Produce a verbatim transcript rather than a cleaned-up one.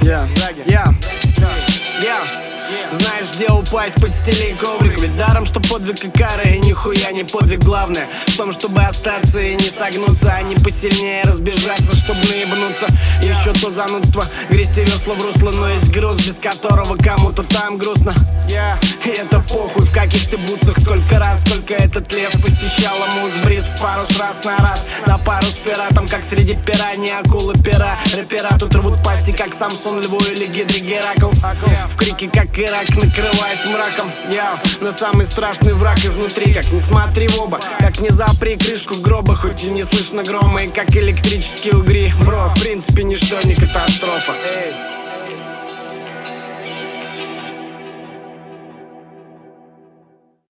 Yeah, yeah, yeah. Знаешь, где упасть, подстели коврик. Ведь даром, что подвиг и кара, и нихуя не подвиг. Главное в том, чтобы остаться и не согнуться, а не посильнее разбежаться, чтобы наебнуться. Еще то занудство, грести весла в русло. Но есть груз, без которого кому-то там грустно. Yeah. И это похуй, в каких ты бутсах. Сколько раз, сколько этот лес посещала муз-бриз в парус раз на раз. На пару с пиратом, как среди пираний акулы пера. Рэпера тут рвут пасти, как Самсон Льву или Гидри Геракл. В крике, как Ирак, накрываясь мраком. Я, но самый страшный враг изнутри. Как не смотри в оба, как не запри крышку гроба. Хоть и не слышно грома, и как электрические угри. Бро, в принципе, ничто не катастрофа. Эй.